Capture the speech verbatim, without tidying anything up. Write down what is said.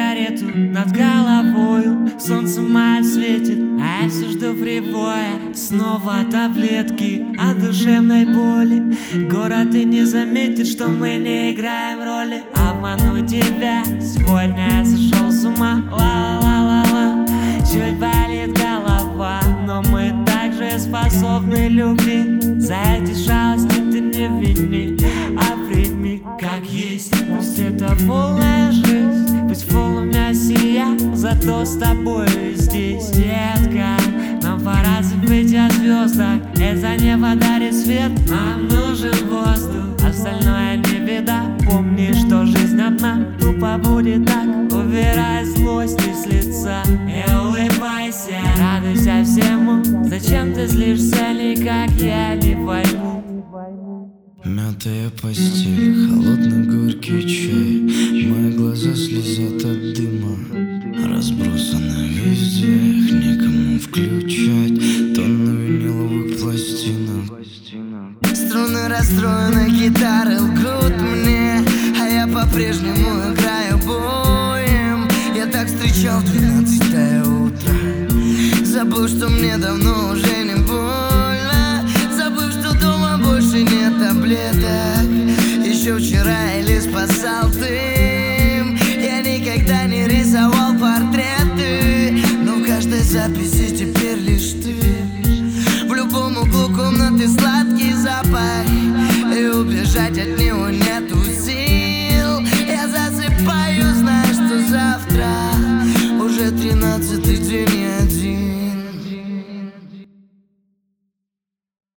сигарету над головою. Солнце мая светит, а я все жду прибоя. Снова таблетки от душевной боли. Город и не заметит, что мы не играем роли. Обману тебя, сегодня я сошел с ума. Ла-ла-ла-ла, чуть болит голова, но мы также способны любить. За эти шалости ты не вини, а прими как есть. Пусть это полная жизнь, пусть фол у меня сияет, зато с тобой здесь, детка. Нам пора забыть о звездах, это небо дарит свет. Нам нужен воздух, остальное не беда. Помни, что жизнь одна, тупо будет так. Убирай злость с лица и улыбайся, радуйся всему. Зачем ты злишься, никак я не пойму. Мятая постель, холодный горький чай, мои глаза слезят от дыма. Разбросаны везде, их некому включать. Тонны виниловых пластинок. Струны расстроены, гитары лгут мне, а я по-прежнему играю боем. Я так встречал двенадцатое утро, забыл, что мне давно уже не больно. Забыл, что дома больше нет таблеток. Еще вчера я лишь спасал дым. Я никогда не рисовал портреты, но в каждой записи теперь лишь ты. В любом углу комнаты сладкий запах, и убежать от него нету сил. Я засыпаю, зная, что завтра уже тринадцатый день.